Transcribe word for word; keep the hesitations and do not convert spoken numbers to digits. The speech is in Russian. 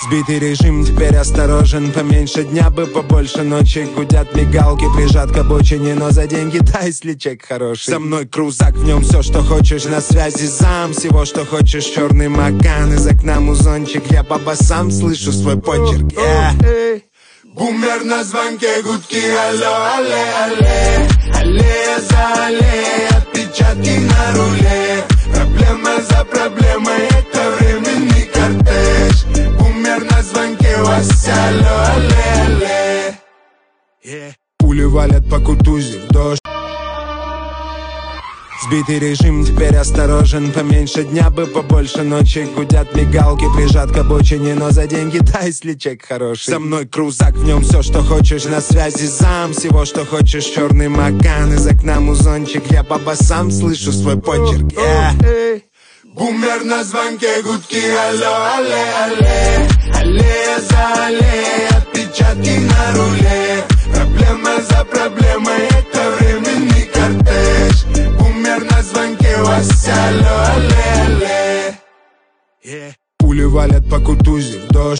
Сбитый режим, теперь осторожен. Поменьше дня бы, побольше ночи. Гудят мигалки, прижат к обочине, но за деньги, да, если чек хороший. Со мной крузак, в нем все, что хочешь. На связи зам, всего, что хочешь. Черный Маган, из окна музончик. Я по басам слышу свой почерк, yeah. Бумер на звонке, гудки, алло, алле, алле. Аллея за аллеей, отпечатки на руле. Проблема за проблемой, это временный кортеж. Бумер на звонке, Вася, алло, алле, алле, yeah. Пули валят по Кутузе в дождь. Сбитый режим, теперь осторожен. Поменьше дня бы, побольше ночи. Гудят мигалки, прижат к обочине, но за деньги, да, если чек хороший. Со мной крузак, в нем все, что хочешь. На связи зам, всего, что хочешь. Черный Маган, из окна музончик. Я по басам слышу свой почерк, yeah. Бумер на звонке, гудки, алло, алле, алле. Аллея за аллеей, отпечатки на руле. Проблема за проблемой, это временный кортеж. Бумер на звонке, Вася, алло, алле, алле, yeah. Пули валят по Кутузе в дождь.